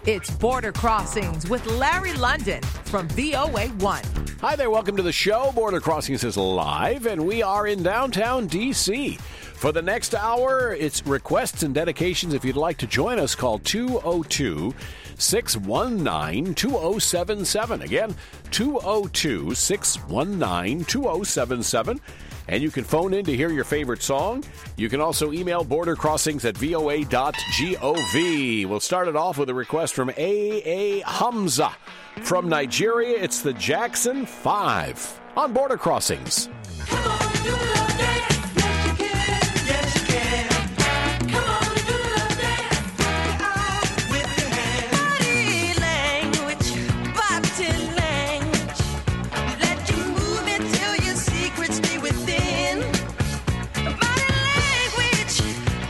It's Border Crossings with Larry London from VOA1. Hi there, welcome to the show. Border Crossings is live, and we are in downtown D.C. For the next hour, it's requests and dedications. If you'd like to join us, call 202-619-2077. Again, 202-619-2077. And you can phone in to hear your favorite song. You can also email bordercrossings@voa.gov. We'll start it off with a request from A.A. Hamza. From Nigeria, it's the Jackson 5 on Border Crossings. Come on, do love dance. Yes, you can. Yes, you can. Come on, do love dance. Your eyes with your hands. Body language. Let you move it till your secrets stay within. Body language.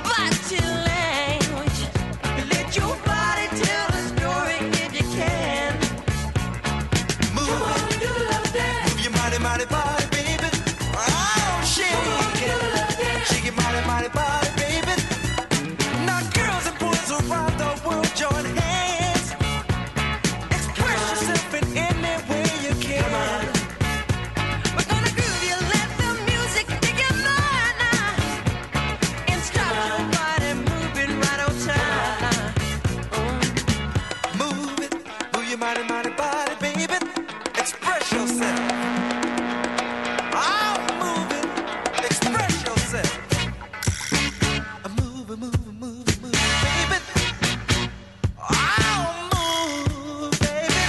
Let your body tell a story if you can. Move. Come on, do love dance. Move your mighty body, baby. Oh, shake it. Shake your mighty body, baby. Now, girls and boys around the world, join hands. Express yourself in any way you can. We're gonna groove you, let the music take your mind now. Instruct your body, moving right on time. Move it, move your mighty body, baby. Express yourself. Oh, move it, express yourself. Move, baby. Oh, move, baby.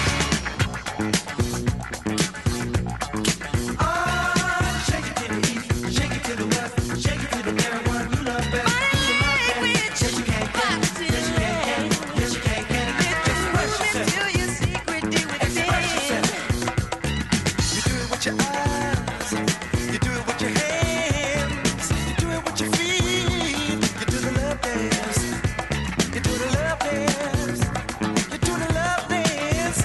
Oh, shake it to the east, shake it to the west, shake it to the everyone you love best. Yes, you can. Yes, you can. Yes, you can. Express yourself. Express yourself. You do it with your eyes. You do it with your hands. You do it with your feet. You do the love dance. You do the love dance. You do the love dance.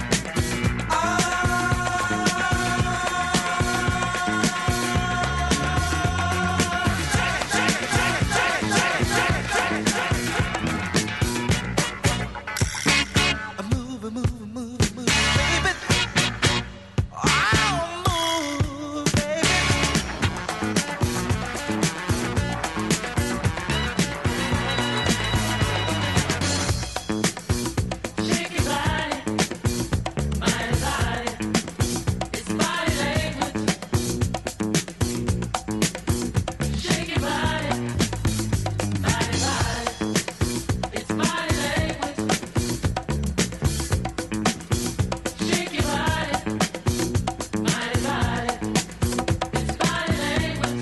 Move, baby. Oh, move, baby. Shake your body, mighty body. It's body language. Shake your body, mighty body. It's body language. Shake your body, mighty body. It's body language.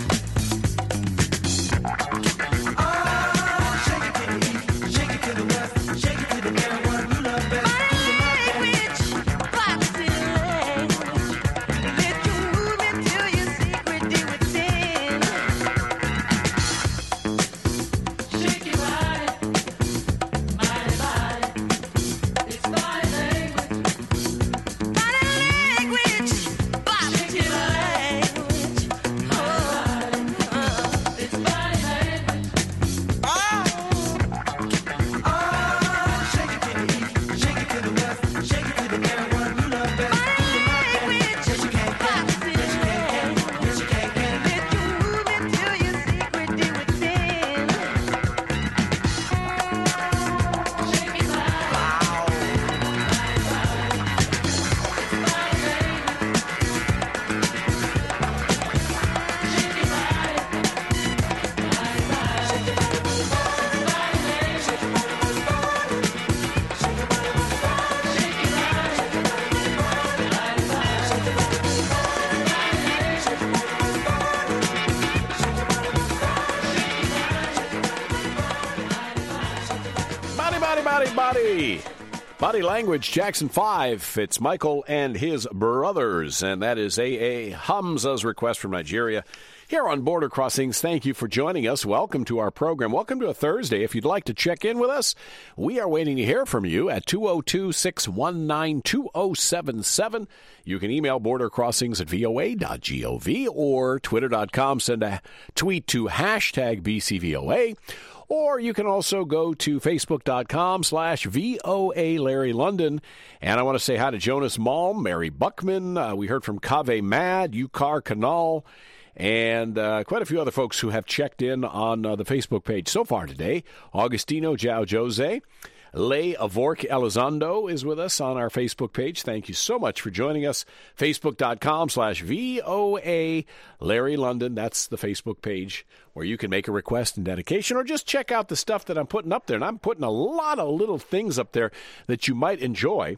Oh, shake it to the east, shake it to the west, shake it to the everyone you love best. Body language. Let you move it till your secret deep within. Shake your body, mighty body. It's body language. Body language. Shake your language. It's body language. Shake it to the east, shake it to the west, shake it to the everyone you love best. Yes, you can. Yes, you can. Yes, you can. Let you move it till your secret deep within. Shake your body. Body. Body Language, Jackson 5. It's Michael and his brothers, and that is A.A. Hamza's request from Nigeria. Here on Border Crossings, thank you for joining us. Welcome to our program. Welcome to a Thursday. If you'd like to check in with us, we are waiting to hear from you at 202-619-2077. You can email bordercrossings@voa.gov or twitter.com. Send a tweet to #BCVOA. Or you can also go to facebook.com/VOA Larry London. And I want to say hi to Jonas Malm, Mary Buckman. We heard from Cave Mad, Yukar Canal, and quite a few other folks who have checked in on the Facebook page so far today. Augustino Jao Jose. Lay Avork Elizondo is with us on our Facebook page. Thank you so much for joining us. Facebook.com/VOA Larry London. That's the Facebook page where you can make a request and dedication or just check out the stuff that I'm putting up there. And I'm putting a lot of little things up there that you might enjoy.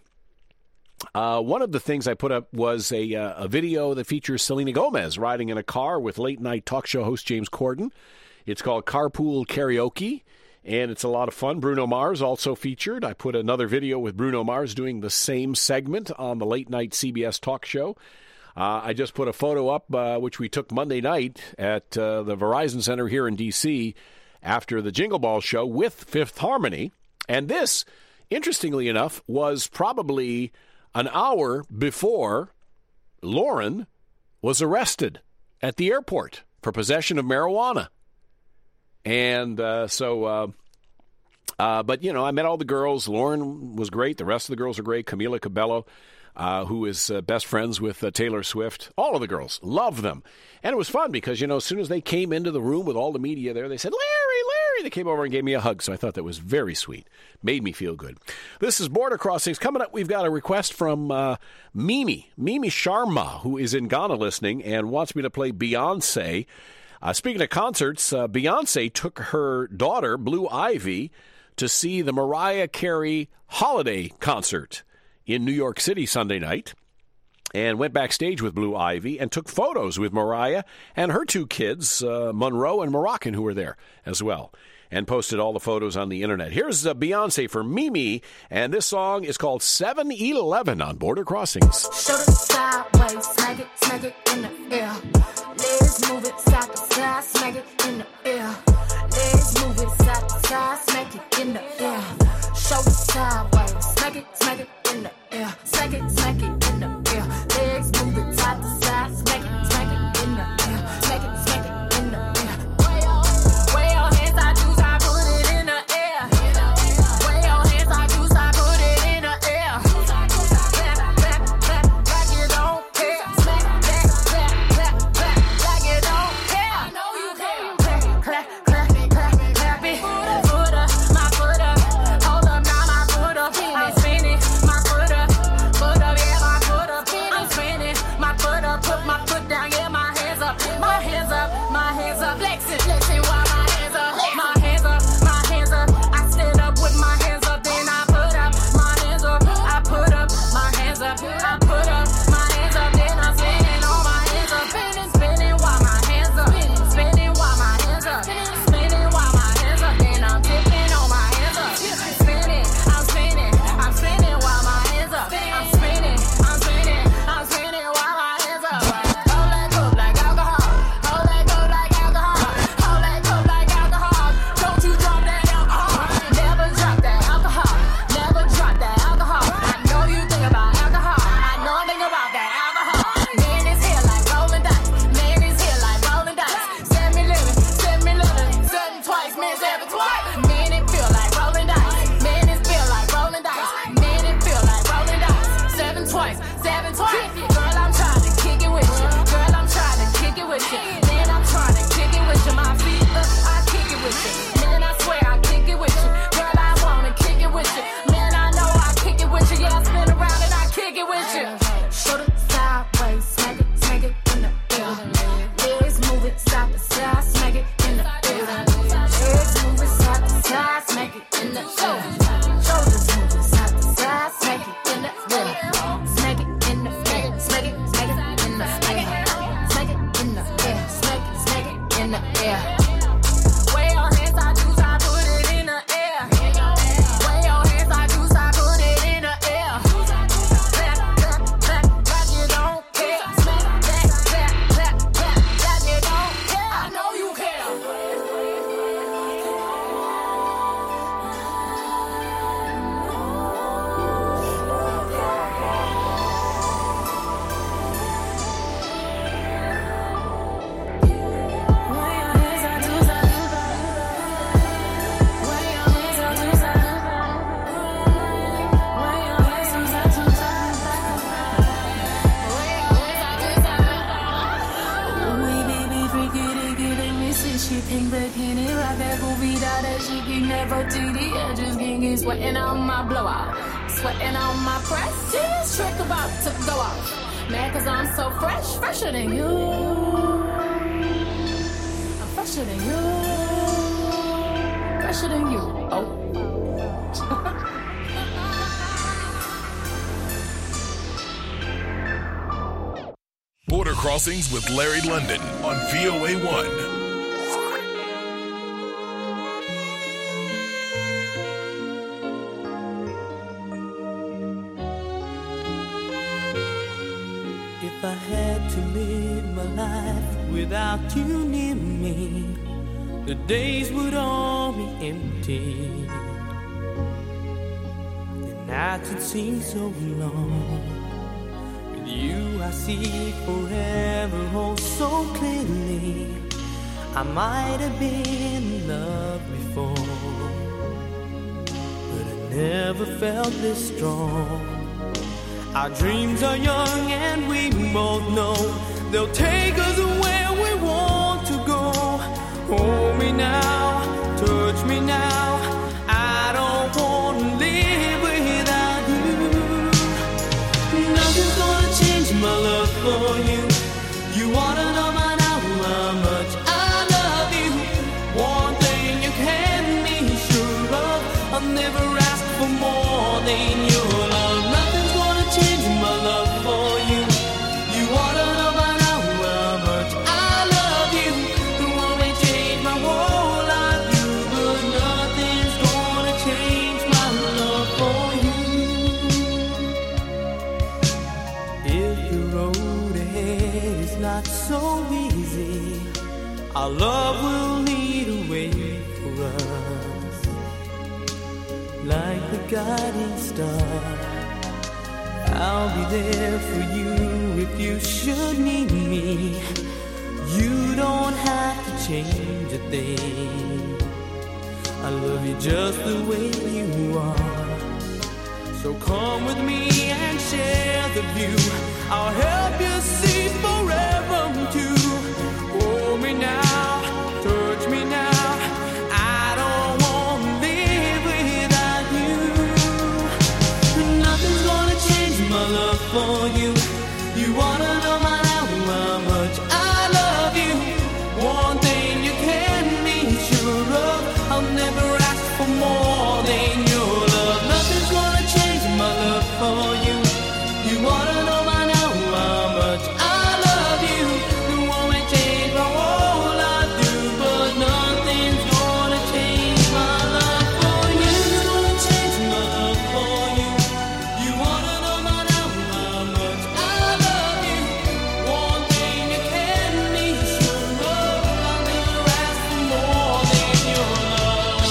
One of the things I put up was a video that features Selena Gomez riding in a car with late-night talk show host James Corden. It's called Carpool Karaoke. And it's a lot of fun. Bruno Mars also featured. I put another video with Bruno Mars doing the same segment on the late-night CBS talk show. I just put a photo up, which we took Monday night at the Verizon Center here in D.C. after the Jingle Ball show with Fifth Harmony. And this, interestingly enough, was probably an hour before Lauren was arrested at the airport for possession of marijuana. And but, you know, I met all the girls. Lauren was great. The rest of the girls are great. Camila Cabello, who is best friends with Taylor Swift. All of the girls. Love them. And it was fun because, you know, as soon as they came into the room with all the media there, they said, Larry. They came over and gave me a hug. So I thought that was very sweet. Made me feel good. This is Border Crossings. Coming up, we've got a request from Mimi Sharma, who is in Ghana listening and wants me to play Beyonce. Speaking of concerts, Beyonce took her daughter, Blue Ivy, to see the Mariah Carey holiday concert in New York City Sunday night and went backstage with Blue Ivy and took photos with Mariah and her two kids, Monroe and Moroccan, who were there as well, and posted all the photos on the internet. Here's Beyonce for Mimi, and this song is called 7-Eleven on Border Crossings. Show it sideways, smack it in the air. Legs move it side to side, smack it in the air. Legs move it side to side, smack it in the air. Show it sideways, smack it in the air. Smack it in the air. Legs move it side to side, smack it in the air. Smack it in the air. Way your hands, I juice, I put it in the air. Way your hands, I juice, I put it in the air. Clap, like you don't care. Smack, clap, like you don't care. I know you care. Clap it. we never did the edges, gingy, sweating on my blowout, sweating on my press. See this trick about to go off. Mad cause I'm so fresh, fresher than you. I'm fresher than you. Fresher than you. Oh. Border Crossings with Larry London on VOA1. If I had to live my life without you near me, the days would all be empty. The nights would seem so long. With you I see forever oh so clearly. I might have been in love before, but I never felt this strong. Our dreams are young and we both know they'll take us where we want to go. Hold me now, touch me now. I don't want to live without you. Nothing's gonna change my love for you. You wanna know by now how much I love you. One thing you can be sure of, I'll never ask for more than your love. Nothing's gonna change my love for you. You wanna know by now how much I love you. The one may change my whole life, you, but nothing's gonna change my love for you. If the road ahead is not so easy, our love will lead a way for us, like the guiding star. I'll be there for you if you should need me. You don't have to change a thing. I love you just the way you are. So come with me and share the view. I'll help you see forever too. Hold me now, touch me now. I don't want to live without you. Nothing's gonna change my love for you. You wanna know by now how much I love you. One thing you can be sure of, I'll never ask for more than your love. Nothing's gonna change my love for you. You wanna know by now how much I love you. You won't change my whole life through, but nothing's gonna change my love for you. Nothing's gonna change my love for you. You wanna know by now how much I love you. One thing you can be sure of, I'll never ask for more than your love.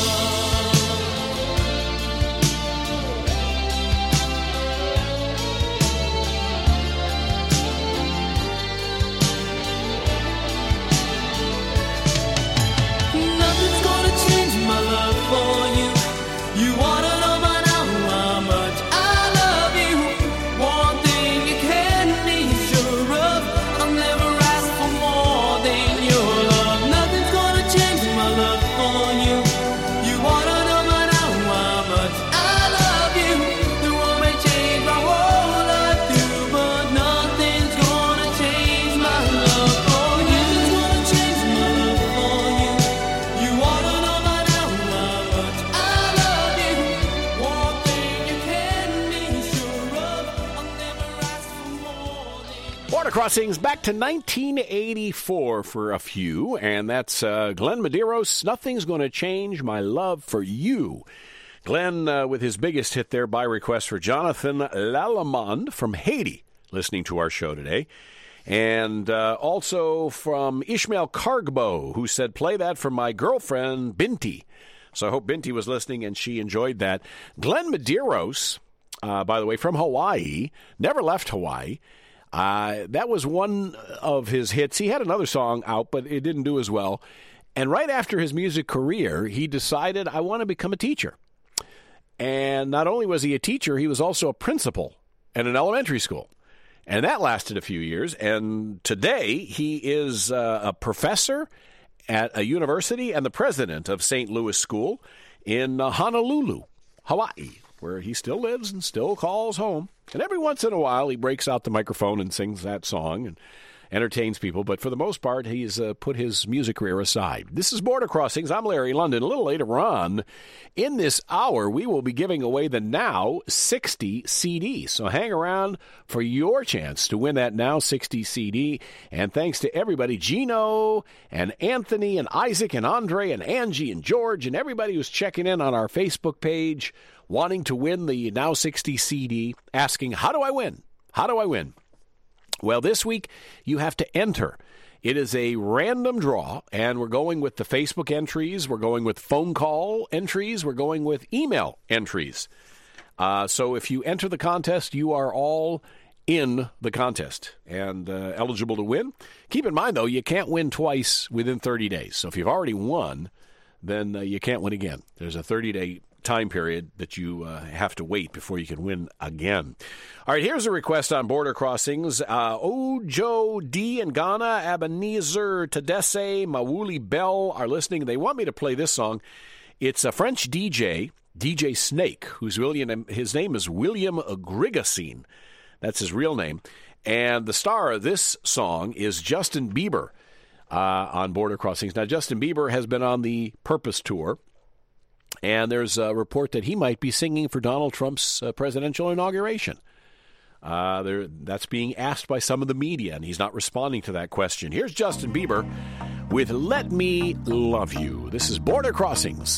Nothing's gonna change my love for you. You wanna know by now how much I love you. One thing you can be sure of, I'll never ask for more than your love. Nothing's gonna change my love for you. You wanna know by now how much I love you. The world may change my whole life through, but nothing's gonna change my love for you. Nothing's gonna change my love for you. You wanna know by now how much I love you. One thing you can be sure of, I'll never ask for more than. Border Crossings back to 1984 for a few, and that's Glenn Medeiros, Nothing's Gonna Change My Love for You. Glenn with his biggest hit there by request for Jonathan Lalamond from Haiti, listening to our show today. And also from Ishmael Cargbo, who said, play that for my girlfriend, Binti. So I hope Binti was listening and she enjoyed that. Glenn Medeiros, by the way, from Hawaii, never left Hawaii. That was one of his hits. He had another song out, but it didn't do as well. And right after his music career, he decided, I want to become a teacher. And not only was he a teacher, he was also a principal at an elementary school. And that lasted a few years. And today, he is a professor at a university and the president of St. Louis School in Honolulu, Hawaii, where he still lives and still calls home. And every once in a while, he breaks out the microphone and sings that song and entertains people. But for the most part, he's put his music career aside. This is Border Crossings. I'm Larry London. A little later on in this hour, we will be giving away the Now 60 CD. So hang around for your chance to win that Now 60 CD. And thanks to everybody, Gino and Anthony and Isaac and Andre and Angie and George and everybody who's checking in on our Facebook page, wanting to win the Now 60 CD, asking, how do I win? How do I win? Well, this week, you have to enter. It is a random draw, and we're going with the Facebook entries. We're going with phone call entries. We're going with email entries. So if you enter the contest, you are all in the contest and eligible to win. Keep in mind, though, you can't win twice within 30 days. So if you've already won, then you can't win again. There's a 30-day time period that you have to wait before you can win again. All right, here's a request on Border Crossings. Ojo D in Ghana, Ebenezer Tadesse, Mawuli Bell are listening. They want me to play this song. It's a French DJ, DJ Snake, his name is William Grigasine. That's his real name. And the star of this song is Justin Bieber on Border Crossings. Now, Justin Bieber has been on the Purpose Tour. And there's a report that he might be singing for Donald Trump's presidential inauguration. That's being asked by some of the media, and he's not responding to that question. Here's Justin Bieber with Let Me Love You. This is Border Crossings.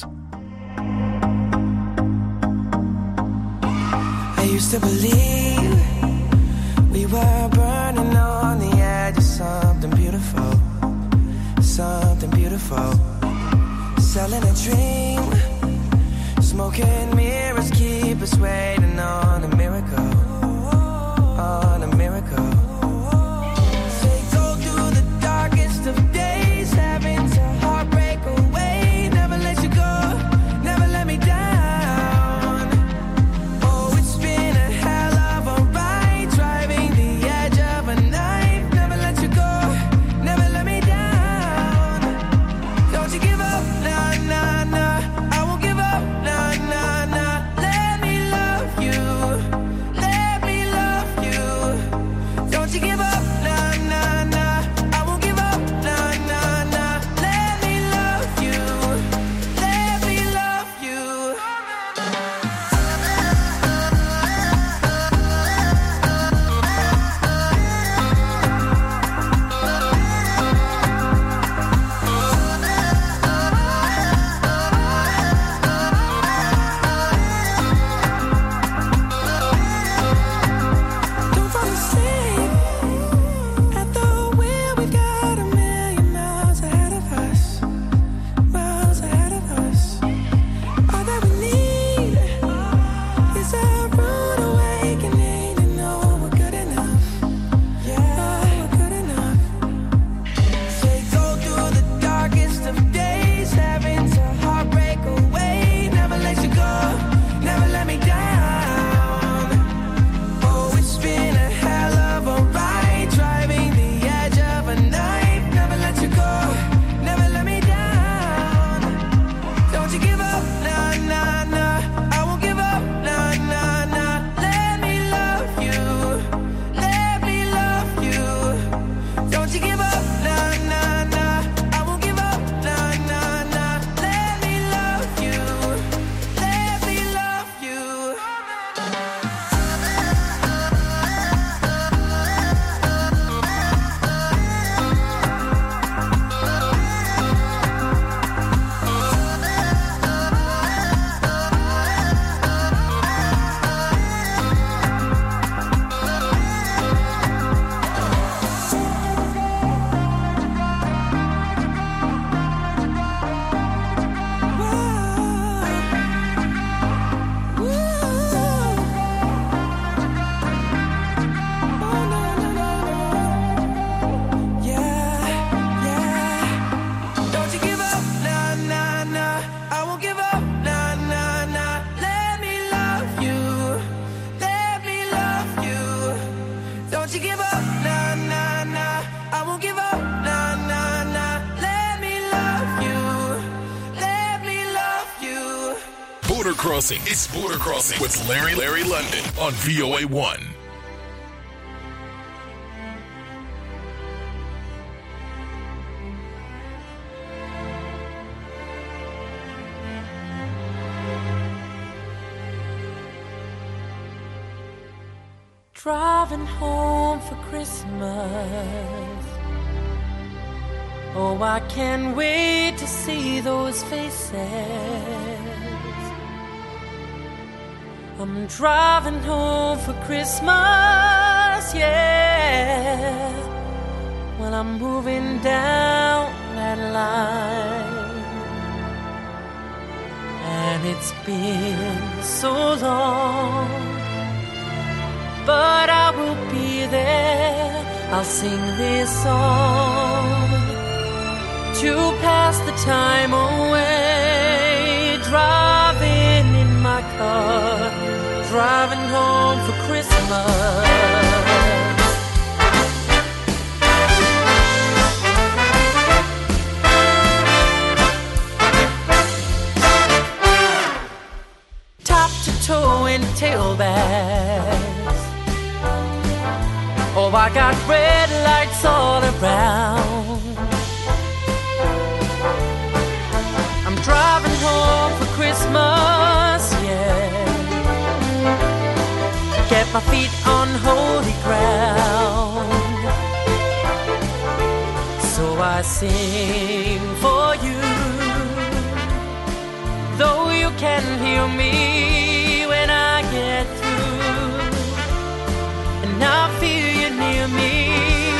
I used to believe we were burning on the edge of something beautiful. Something beautiful. Selling a dream. Smoking mirrors keep us waiting on a miracle, on a miracle. Take go through the darkest of days, having to heartbreak away. Never let you go, never let me down. Oh, it's been a hell of a ride, driving the edge of a knife. Never let you go, never let me down. Don't you give up, nah, nah, nah. Border Crossing. It's Border Crossing with Larry London on VOA1. Driving home for Christmas. Oh, I can't wait to see those faces. I'm driving home for Christmas, yeah. When I'm moving down that line. And it's been so long, but I will be there. I'll sing this song to pass the time away. Driving in my car, driving home for Christmas. Top to toe and tailbags. Oh, I got red lights all around. I'm driving home for Christmas, yeah. Get my feet on holy ground. So I sing for you, though you can't hear me when I get through. And I feel you near me,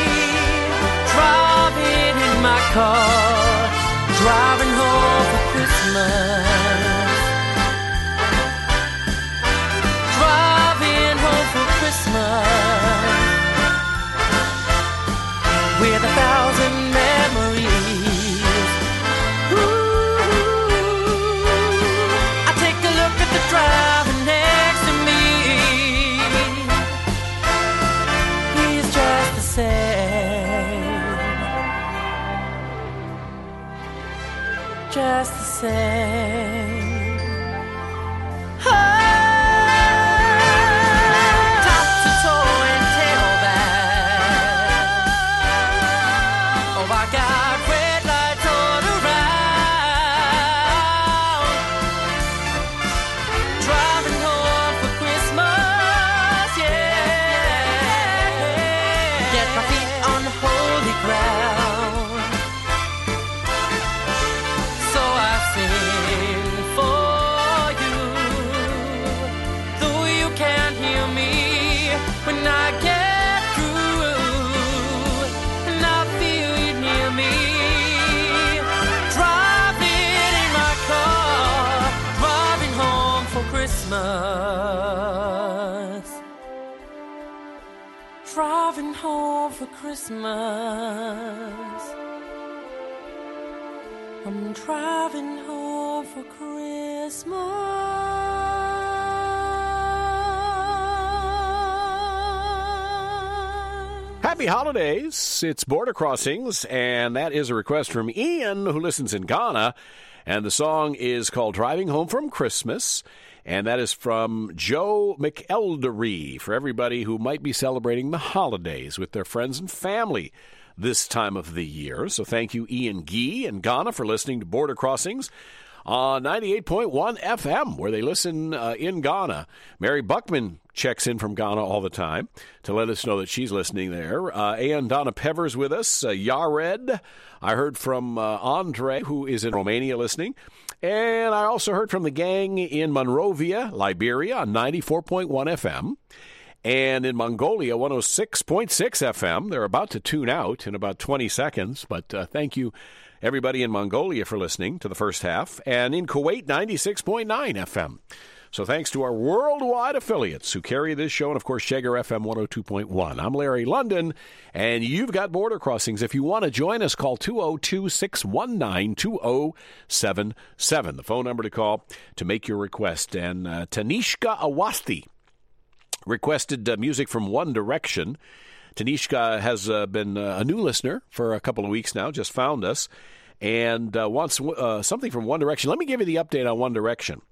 driving in my car, driving home for Christmas. Driving home for Christmas with 1,000 memories. Ooh, I take a look at the driver next to me. He's just the same, just the same. Oh, top to toe and tailback. Oh, I got red lights all around. Driving home for Christmas, yeah. Get my feet on holy ground. So I sing for you, though you can't hear me when I get through. And I feel you near me, driving in my car, driving home for Christmas. Driving home for Christmas. I'm driving home for Christmas. Happy holidays. It's Border Crossings, and that is a request from Ian, who listens in Ghana. And the song is called Driving Home from Christmas. And that is from Joe McElderry, for everybody who might be celebrating the holidays with their friends and family this time of the year. So thank you, Ian Gee in Ghana, for listening to Border Crossings on 98.1 FM, where they listen in Ghana. Mary Buckman checks in from Ghana all the time to let us know that she's listening there. And Donna Pever's with us. Yared, I heard from Andre, who is in Romania listening. And I also heard from the gang in Monrovia, Liberia, on 94.1 FM. And in Mongolia, 106.6 FM. They're about to tune out in about 20 seconds. But thank you, everybody in Mongolia, for listening to the first half. And in Kuwait, 96.9 FM. So thanks to our worldwide affiliates who carry this show, and, of course, Chegar FM 102.1. I'm Larry London, and you've got Border Crossings. If you want to join us, call 202-619-2077, the phone number to call to make your request. And Tanishka Awasti requested music from One Direction. Tanishka has been a new listener for a couple of weeks now, just found us, and wants something from One Direction. Let me give you the update on One Direction.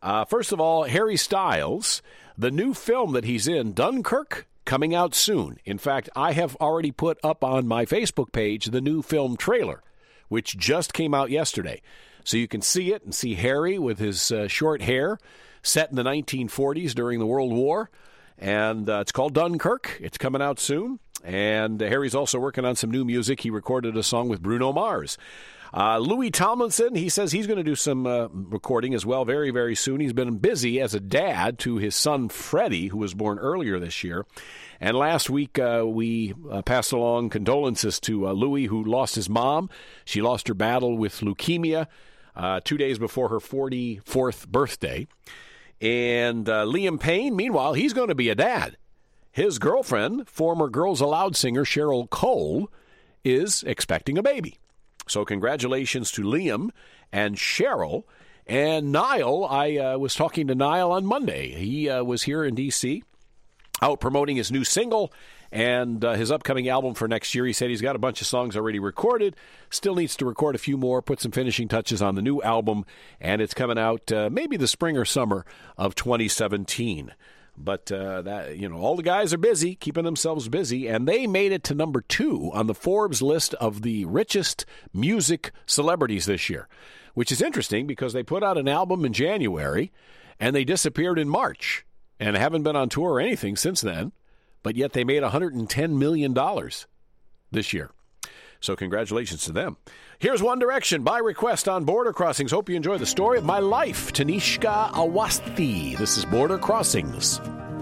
First of all, Harry Styles, the new film that he's in, Dunkirk, coming out soon. In fact, I have already put up on my Facebook page the new film trailer, which just came out yesterday. So you can see it and see Harry with his short hair set in the 1940s during the World War. And it's called Dunkirk. It's coming out soon. And Harry's also working on some new music. He recorded a song with Bruno Mars. Louis Tomlinson, he says he's going to do some recording as well very, very soon. He's been busy as a dad to his son Freddie, who was born earlier this year. And last week we passed along condolences to Louis, who lost his mom. She lost her battle with leukemia 2 days before her 44th birthday. And Liam Payne, meanwhile, he's going to be a dad. His girlfriend, former Girls Aloud singer Cheryl Cole, is expecting a baby. So congratulations to Liam and Cheryl. And Niall, I was talking to Niall on Monday. He was here in D.C., out promoting his new single and his upcoming album for next year. He said he's got a bunch of songs already recorded, still needs to record a few more, put some finishing touches on the new album, and it's coming out maybe the spring or summer of 2017. But all the guys are busy, keeping themselves busy, and they made it to number 2 on the Forbes list of the richest music celebrities this year, which is interesting because they put out an album in January and they disappeared in March and haven't been on tour or anything since then, but yet they made $110 million this year. So congratulations to them. Here's One Direction by request on Border Crossings. Hope you enjoy the story of my life. Tanishka Awasthi. This is Border Crossings.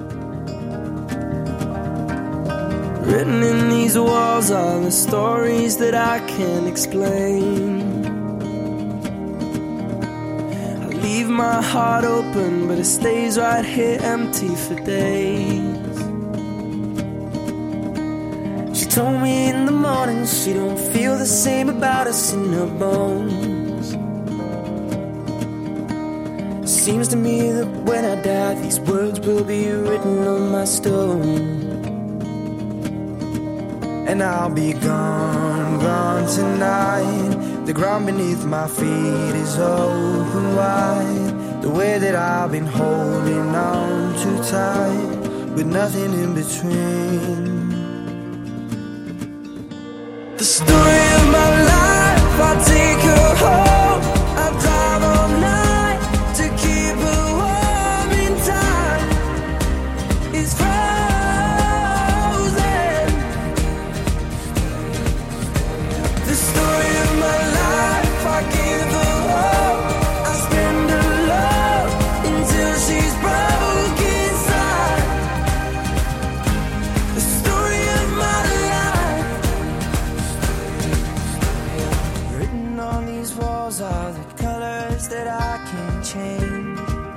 Written in these walls are the stories that I can't explain. I leave my heart open, but it stays right here empty for days. She told me in the morning she don't feel the same about us in her bones. Seems to me that when I die, these words will be written on my stone. And I'll be gone, gone tonight. The ground beneath my feet is open wide. The way that I've been holding on too tight, with nothing in between. The story of my life, I'll take her home. I'll drive all night to keep her warm in time. It's frozen. The story of my life, I give her hope. I spend her love until she's broke inside. The story of my life. Written on these walls are the colors that I can't change.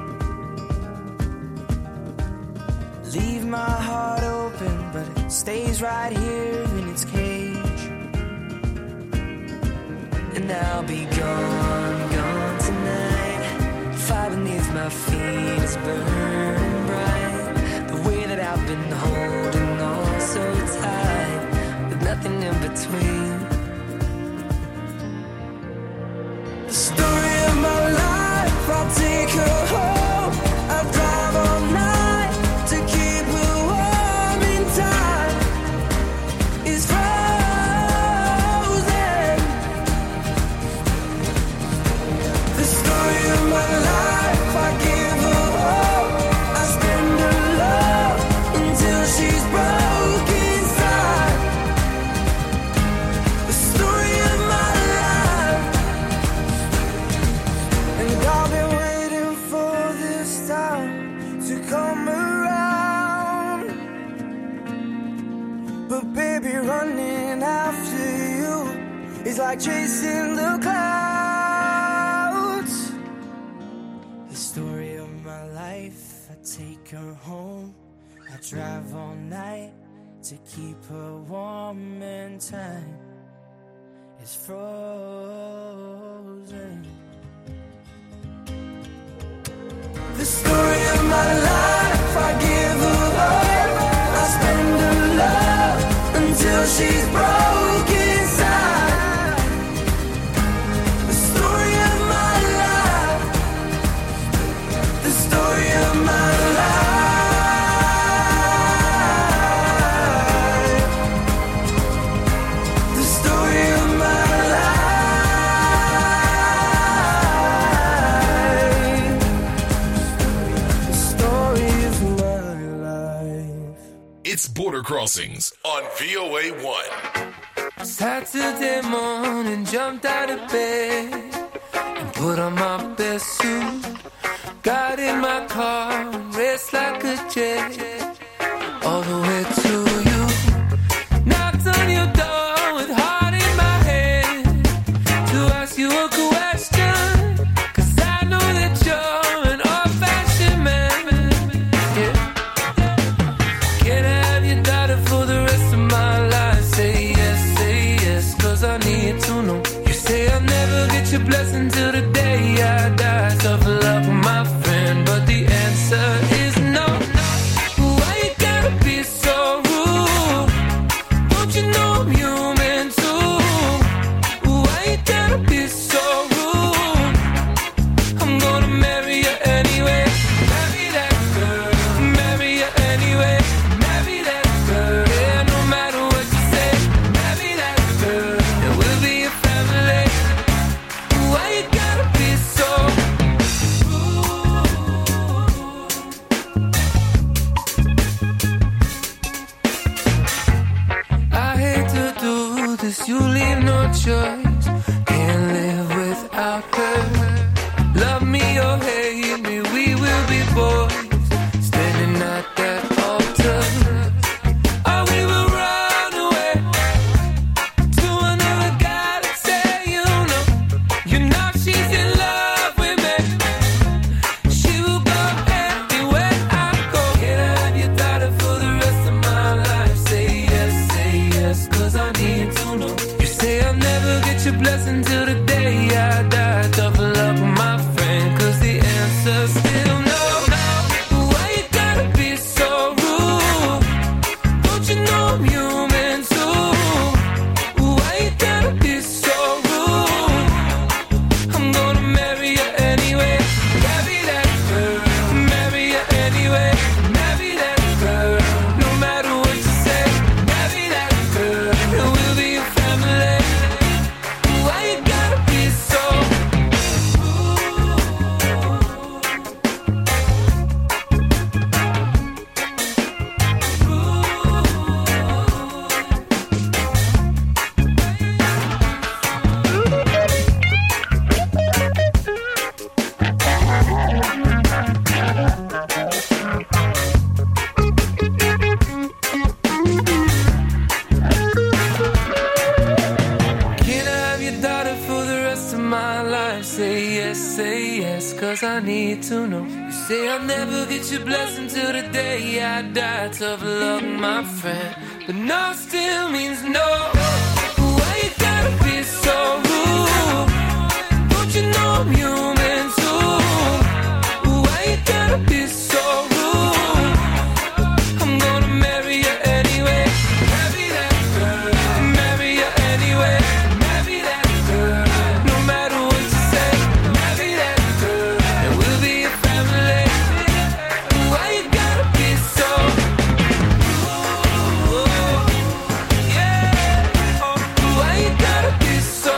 Leave my heart open, but it stays right here in its cage. And I'll be gone, gone tonight. Fire beneath my feet is burning bright. The way that I've been holding on so tight, with nothing in between. The story of my life, I'll take her home. I'll drive all night to keep her warm in time. It's frozen. The story of my life, I give her hope. I spend her love until she's broke inside. The story of my life. And I've been waiting for this time to come around. But baby, running after you is like chasing the clouds. The story of my life, I take her home. I drive all night to keep her warm in time. It's frozen. The story of my life, I give her hope. I spend her love until she's broke inside. The story of my life. It's Border Crossings on VOA 1. Saturday morning, jumped out of bed and put on my best suit. Got in my car and raced like a jet all the way to you. Knocked on your door with heart in my hand to ask you a question, 'cause I know that you're an old-fashioned man. Yeah. Can I have your daughter for the rest of my life? Say yes, 'cause I need to know. You say I'll never get your blessing till the day I die. Tough luck, my friend, but the answer is no. Why you gotta be so rude? Don't you know I'm human too? Why you gotta be so rude? I'm gonna marry you anyway. Marry that girl. Marry you anyway. Marry that girl. Yeah, no matter what you say. Marry that girl. And we'll be a family. Why you gotta be so I hate to do this, you leave no choice. Can't live without her. Love me or hate me, we will be boys. Standing at that altar. Or we will run away to another galaxy, you know she's in love with me. She will go anywhere I go. Can I have your daughter for the rest of my life? Say yes, 'cause I need to know. You say I'll never get your blessing till the day I die. Tough luck, my friend, 'cause the answer's still no. Why you gotta be so rude? Don't you know I'm human too? Why you gotta be so rude? I'm gonna marry you anyway. Marry that girl. Marry you anyway. Marry that girl. No matter what you say. Marry that girl. And we'll be a family. Why you gotta be so Can I have your daughter for the rest of my life? Say yes, 'cause I need to know. You say I'll never get your blessing till the day I die. Tough luck, my friend, but no still means no. Why you gotta be so rude? Don't you know I'm human too? Why you gotta be so rude? I'm gonna marry you anyway. Marry that girl. Marry you anyway. Marry that girl. No matter what you say. Marry that girl. And we'll be a family. Why you gotta be so yeah. Why you gotta be so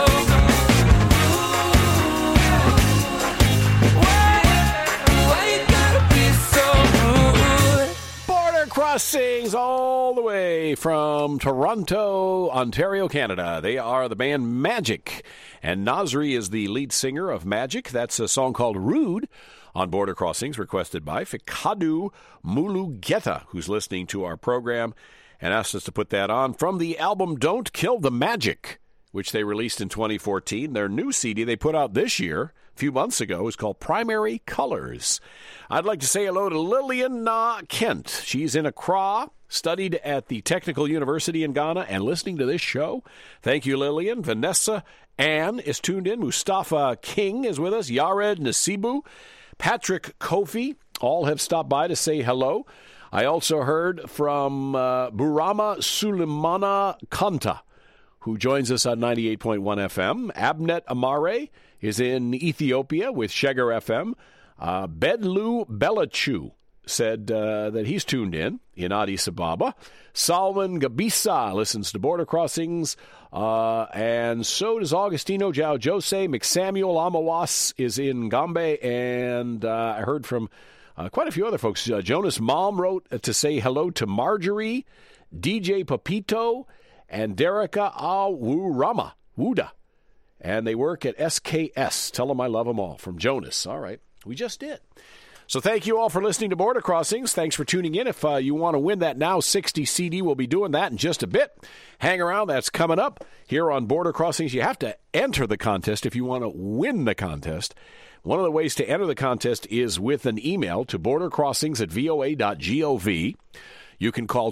Why you gotta be so rude? Border Crossings all the way from Toronto, Ontario, Canada. They are the band Magic, and Nasri is the lead singer of Magic. That's a song called Rude on Border Crossings, requested by Fikadu Mulugeta, who's listening to our program and asked us to put that on from the album Don't Kill the Magic, which they released in 2014. Their new CD they put out this year, a few months ago, is called Primary Colors. I'd like to say hello to Lillian Na Kent. She's in Accra, studied at the Technical University in Ghana, and listening to this show. Thank you, Lillian. Vanessa Ann is tuned in. Mustafa King is with us. Yared Nasibu, Patrick Kofi, all have stopped by to say hello. I also heard from Burama Sulemana Kanta, who joins us on 98.1 FM. Abnet Amare is in Ethiopia with Shegar FM. Bedlu Belachu said that he's tuned in Addis Ababa. Salman Gabisa listens to Border Crossings, and so does Augustino Jao Jose. McSamuel Amawas is in Gombe, and I heard from quite a few other folks. Jonas Malm wrote to say hello to Marjorie, DJ Papito, and Derica Awurama Wuda. And they work at SKS. Tell them I love them all. From Jonas. All right. We just did. So thank you all for listening to Border Crossings. Thanks for tuning in. If you want to win that Now 60 CD, we'll be doing that in just a bit. Hang around. That's coming up here on Border Crossings. You have to enter the contest if you want to win the contest. One of the ways to enter the contest is with an email to bordercrossings@voa.gov. You can call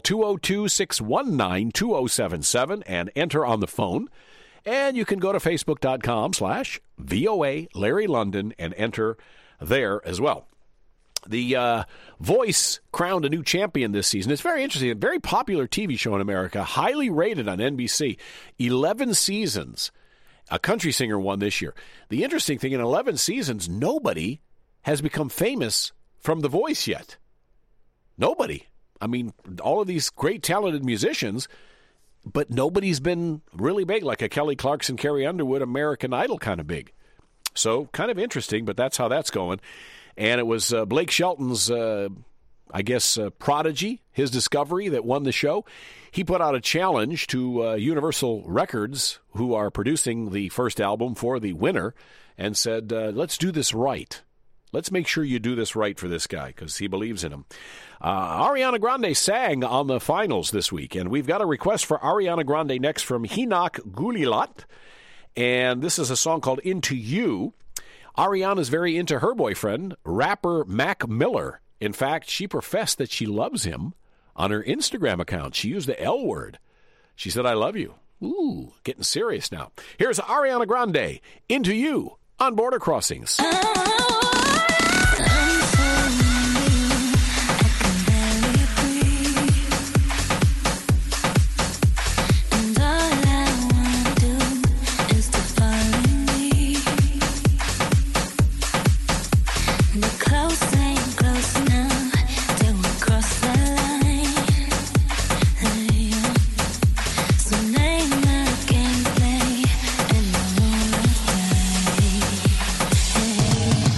202-619-2077 and enter on the phone. And you can go to facebook.com/VOA Larry London and enter there as well. The Voice crowned a new champion this season. It's very interesting. A very popular TV show in America, highly rated on NBC. 11 seasons. A country singer won this year. The interesting thing, in 11 seasons, nobody has become famous from The Voice yet. Nobody. I mean, all of these great talented musicians, but nobody's been really big, like a Kelly Clarkson, Carrie Underwood, American Idol kind of big. So kind of interesting, but that's how that's going. And it was Blake Shelton's, prodigy, his discovery, that won the show. He put out a challenge to Universal Records, who are producing the first album for the winner, and said, let's do this right. Let's make sure you do this right for this guy, because he believes in him. Ariana Grande sang on the finals this week, and we've got a request for Ariana Grande next from Hinak Gulilat, and this is a song called Into You. Ariana's very into her boyfriend, rapper Mac Miller. In fact, she professed that she loves him on her Instagram account. She used the L word. She said, I love you. Ooh, getting serious now. Here's Ariana Grande, Into You, on Border Crossings. Hey.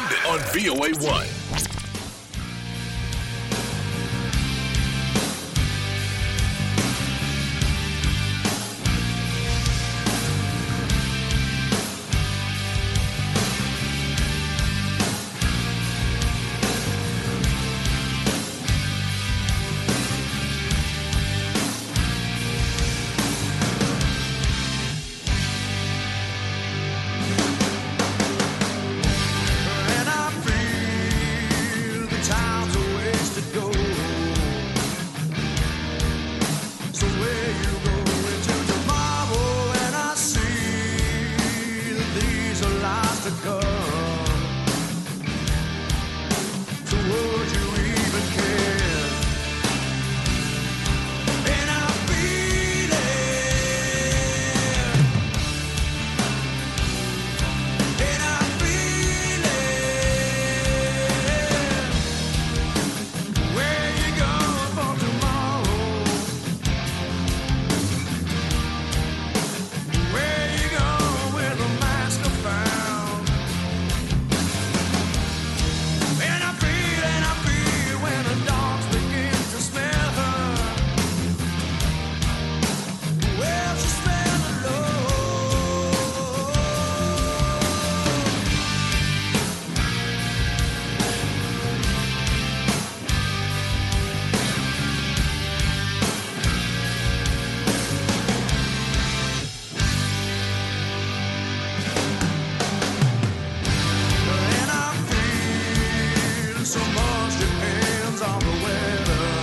London on VOA1. And I feel the time's a ways to go. So where you go into tomorrow, and I see that these are lies to come. So would you even care? And I feel it. And I feel it. Where you going for tomorrow? Where you going with the master found? And I feel when the dogs begin to smell her. Well, she smell alone. And I feel so much depends on the weather.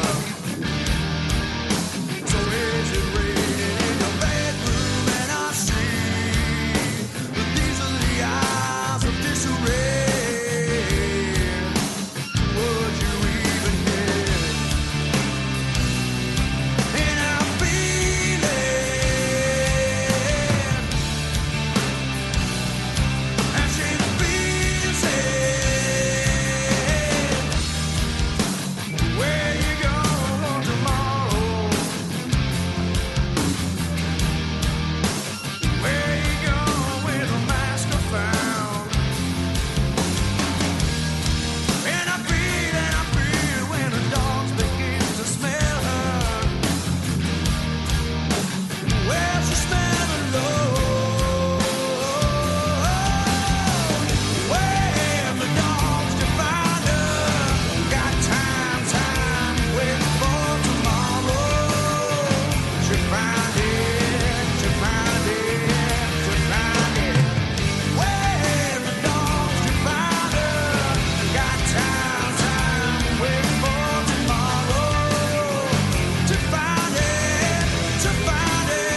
So is it raining in your bedroom? And I see that these are the eyes of disarray. Would you even care? And I feel it. And she feels it. Where you going tomorrow? Where you going with a master found? And I feel when the dogs begin to smell her. Well, she smell alone. Where the dogs to find her. Got time waiting for tomorrow. She find it. Where the dogs to find her. Got time waiting for tomorrow. To find it. To find it.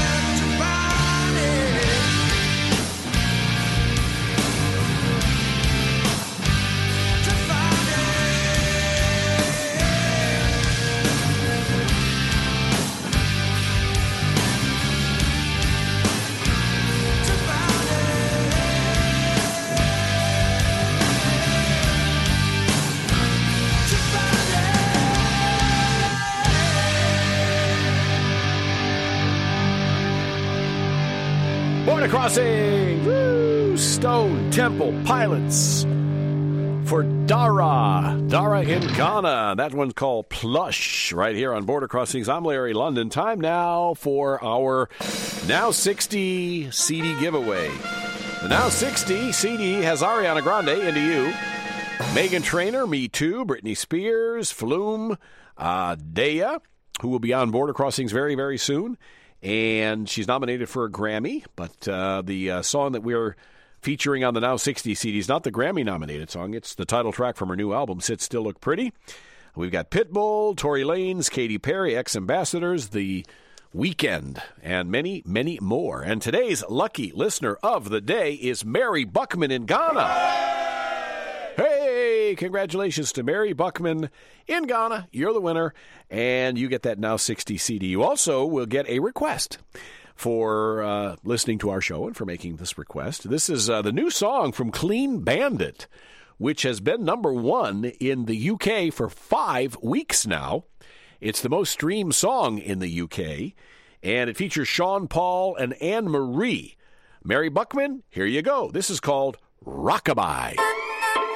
Border Crossing! Woo! Stone Temple Pilots for Dara in Ghana. That one's called Plush right here on Border Crossings. I'm Larry London. Time now for our Now 60 CD giveaway. The Now 60 CD has Ariana Grande, Into You, Meghan Trainor, Me Too, Britney Spears, Flume, Daya, who will be on Border Crossings very, very soon. And she's nominated for a Grammy, but the song that we're featuring on the Now 60 CD is not the Grammy-nominated song. It's the title track from her new album, Sit Still Look Pretty. We've got Pitbull, Tory Lanez, Katy Perry, Ex-Ambassadors, The Weeknd, and many, many more. And today's lucky listener of the day is Mary Buckman in Ghana. Hey, congratulations to Mary Buckman in Ghana. You're the winner, and you get that Now 60 CD. You also will get a request for listening to our show and for making this request. This is the new song from Clean Bandit, which has been number one in the UK for 5 weeks now. It's the most streamed song in the UK, and it features Sean Paul and Anne Marie. Mary Buckman, here you go. This is called Rockabye.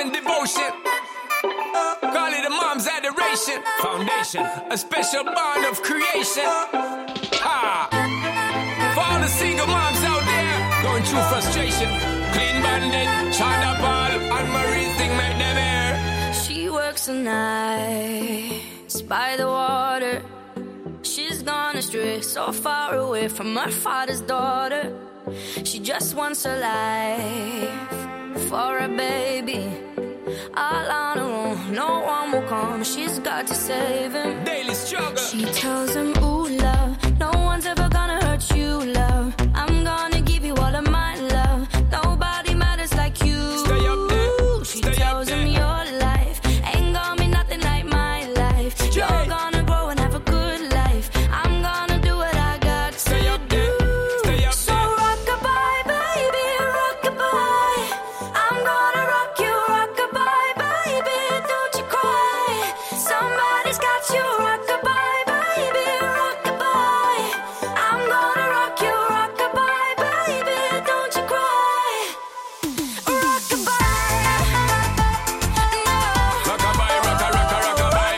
and devotion. Call it a mom's adoration. Foundation, a special bond of creation. Ha! For all the single moms out there going through frustration. Clean Bandit, Chanda Paul, and Marie thing make them air. She works the nights by the water. She's gone astray, so far away from her father's daughter. She just wants a life for a baby. All on her own, no one will come. She's got to save him. Daily struggle. She tells him, ooh, love, no one's ever gonna hurt you, love. I'm gonna give you all of my love. Nobody matters like you. Stay up there. She Stay tells up him there. your life ain't gonna be nothing like my life. You're gonna grow and have a good life. I'm gonna do what I got to Stay up do. there. Stay up So there. rock-a-bye, baby, rock-a-bye. I'm gonna rock you, rock-a-bye, baby, don't you cry. Somebody's got you, rock-a-bye, baby, rock-a-bye. I'm gonna rock you, rock-a-bye, baby, don't you cry. Rock-a-bye, no. Rock-a-bye, rock-a-rock-a-rock-a-bye.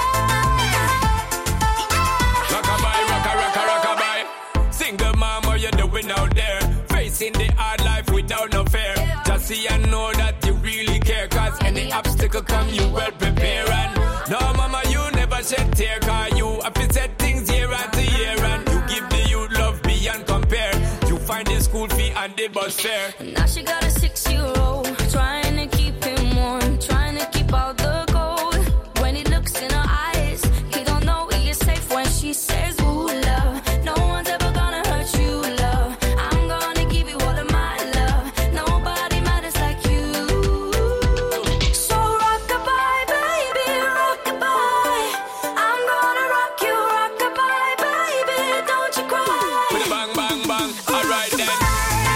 Rock-a-bye, rock-a-rock-a-rock-a-bye. Single mom, what you doing out there? Facing the hard life without no fear. Just see and know that you really care. Cause any obstacle come, you well prepare. And no, mama, you never shed tear. Cause you have to set things year after year. And you give the youth love beyond compare. You find the school fee and the bus fare. Now she got a 6-year-old, trying to keep him warm, trying to keep out the cold. When he looks in her eyes, he don't know he is safe when she says, ooh, love, no one's ever gonna hurt you, love. I'm gonna give you all of my love. Nobody matters like you. So rock-a-bye, baby, rock-a-bye. I'm gonna rock you, rock-a-bye, baby, don't you cry. With a bang, bang, bang. Alright then. No.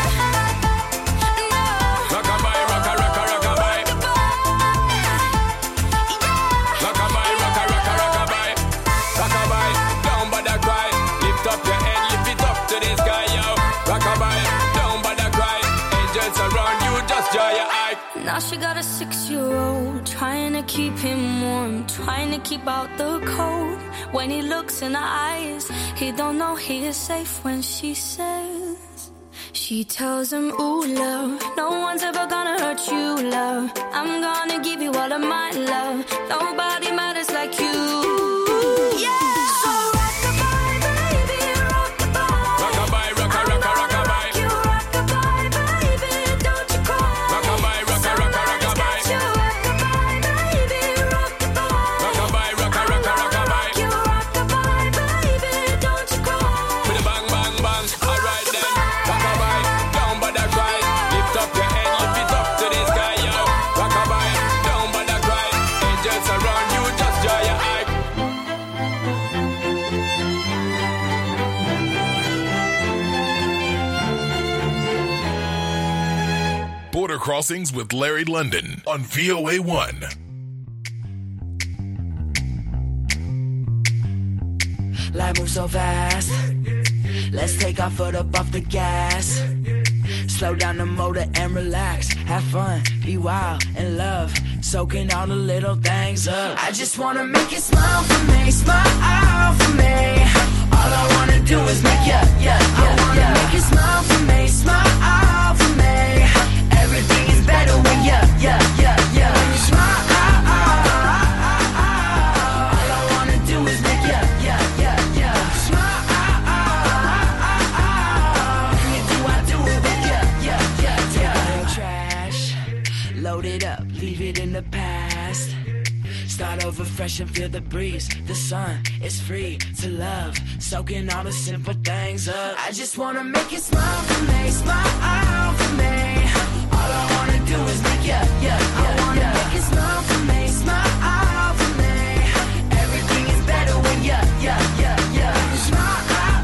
Rock-a-bye, rock-a-rock-a-rock-a-bye. Rock-a-bye, rock-a-rock-a-rock-a-bye. Rock-a-bye, don't bother cry. Lift up your head, lift it up to the sky, yo. Rock-a-bye, don't bother cry. Angels around you, just dry your eye. Now she got a 6-year-old, trying to keep him warm, trying to keep out the cold. When he looks in her eyes, he don't know he is safe when she says. She tells him, ooh, love, no one's ever gonna hurt you, love. I'm gonna give you all of my love. Nobody matters like you. Yeah. So rock-a-bye, baby, rock-a-bye. Rock-a-bye, rock-a-rock-a-rock-a-bye. You rock-a-bye, baby, don't you cry. Rock-a-bye, rock-a-rock-a-rock-a-bye. You rock-a-bye, baby, rock-a-bye. Rock-a-bye, rock-a-rock-a-rock-a-bye. You rock-a-bye, baby, don't you cry. With a bang, bang, bang. Alright then. Rock-a-bye, don't bother cry. Lift up your head, lift it up to the sky, yo. Rock-a-bye, don't bother cry. Angels around you, just dry your eye. Border Crossings with Larry London on VOA1. Life moves so fast. Let's take our foot up off the gas. Slow down the motor and relax. Have fun, be wild and love. Soaking all the little things up. I just wanna make you smile for me, smile for me. All I wanna do is make you, I wanna make you smile for me, smile for me. Everything is better when you, when you smile. All I wanna do is make you, smile. And you do, I do it with you, Take out your trash, load it up, leave it in the past. Start over fresh and feel the breeze. The sun is free to love, soaking all the simple things up. I just wanna make you smile for me, smile for me. All I wanna do is make you, I wanna make you smile for me, smile for me. Everything is better when you, smile.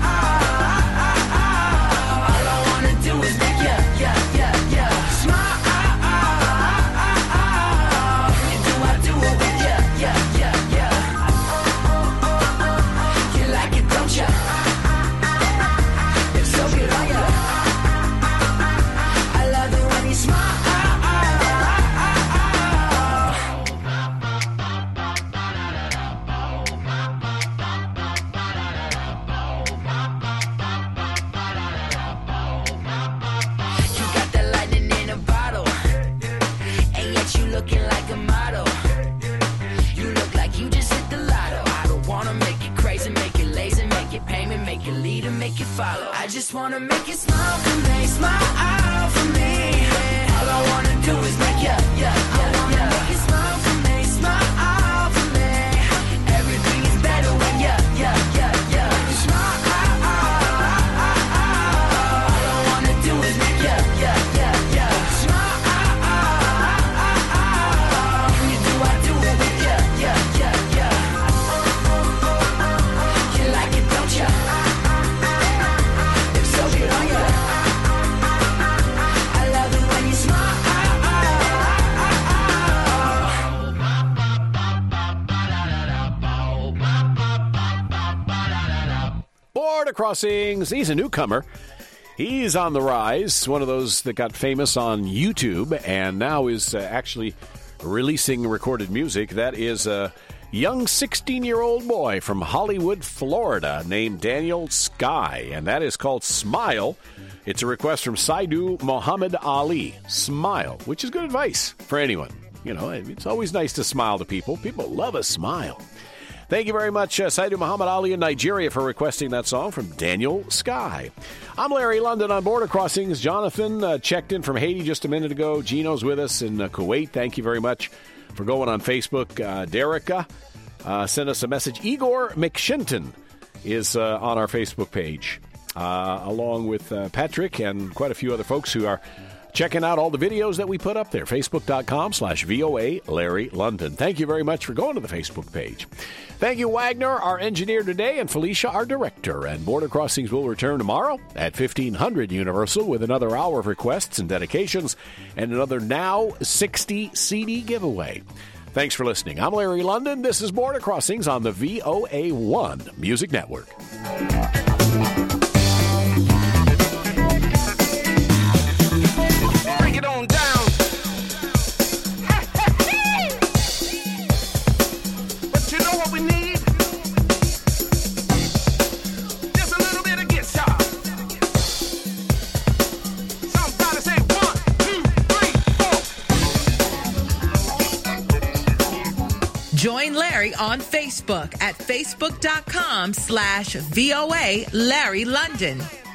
All I wanna do is make you, smile. You do, I do it with you, You like it, don't ya? It's so good on ya. follow. I just wanna make you smile for me, smile for me. Yeah. All I wanna do is make you, make you smile for me, smile for me. Everything is better when you smile. All I wanna do is make you, smile. When you do, I do it with you, You like it, don't you? If so, get on ya. I love it when you smile. Border Crossings. He's a newcomer. He's on the rise. One of those that got famous on YouTube and now is actually releasing recorded music. That is a young 16-year-old boy from Hollywood, Florida, named Daniel Sky, and that is called Smile. It's a request from Saidu Muhammad Ali. Smile, which is good advice for anyone. You know, it's always nice to smile to people. People love a smile. Thank you very much, Saidu Muhammad Ali in Nigeria, for requesting that song from Daniel Sky. I'm Larry London on Border Crossings. Jonathan checked in from Haiti just a minute ago. Gino's with us in Kuwait. Thank you very much for going on Facebook. Derica sent us a message. Igor McShinton is on our Facebook page, along with Patrick and quite a few other folks who are checking out all the videos that we put up there. Facebook.com/VOA Larry London. Thank you very much for going to the Facebook page. Thank you, Wagner, our engineer today, and Felicia, our director. And Border Crossings will return tomorrow at 1500 Universal with another hour of requests and dedications and another Now 60 CD giveaway. Thanks for listening. I'm Larry London. This is Border Crossings on the VOA1 Music Network. Break it on down. But you know what we need? Just a little bit of guitar. Somebody say 1, 2, 3, 4. Join Larry on Facebook at facebook.com/VOA Larry London.